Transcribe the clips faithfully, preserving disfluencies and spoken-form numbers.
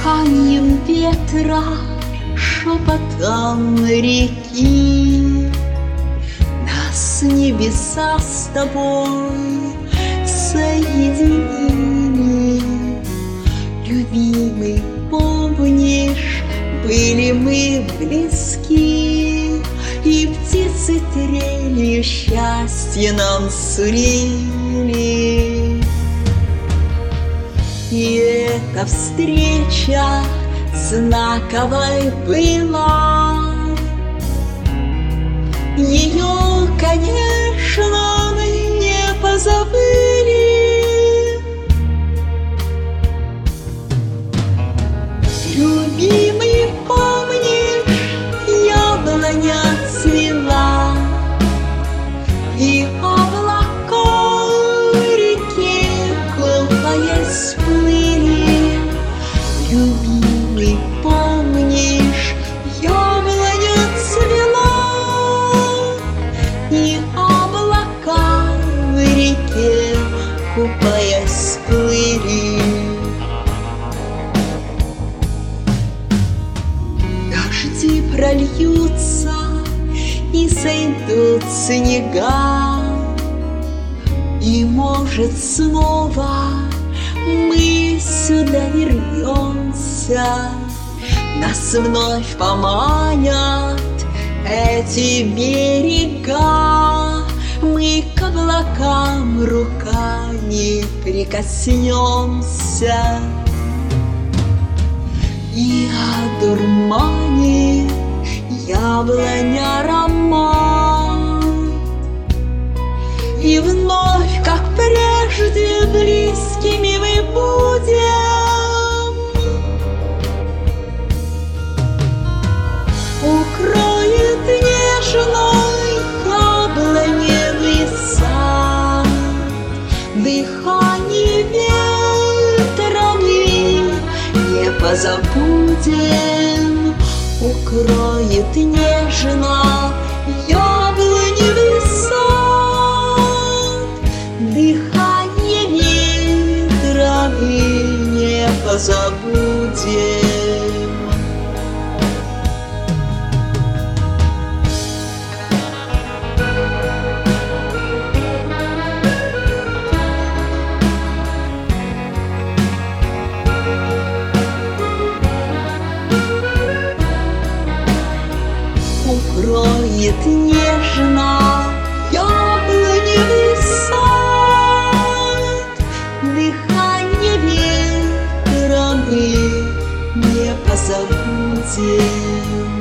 дыханием ветра, шепотом реки. Нас небеса с тобой соединили. Любимый, помнишь, были мы близки, и птицы трели счастье нам сулили. И эта встреча знаковой была. Ее, конечно, мы не позабыли. Любимый, помнишь, яблоня цвела, и облака в реке купаясь плыли. Любимый, помнишь, яблоня цвела, и облака в реке купаясь плыли. Дожди прольются и сойдут снега, и, может, снова мы сюда вернемся. Нас вновь поманят эти берега. Мы к облакам руками прикоснемся, и одурманит яблоня аромат. И вновь, как прежде, близкими мы будем. Укроет нежной яблоневый сад дыхание ветра мы не позабудем. Укроет нежно яблоневый сад дыхание ветра мы не позабудем. Укроет нежно яблоневый сад дыхание ветра мы не позабудем.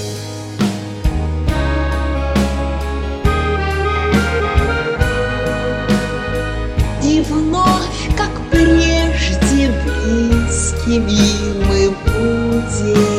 И вновь, как прежде, близкими мы будем.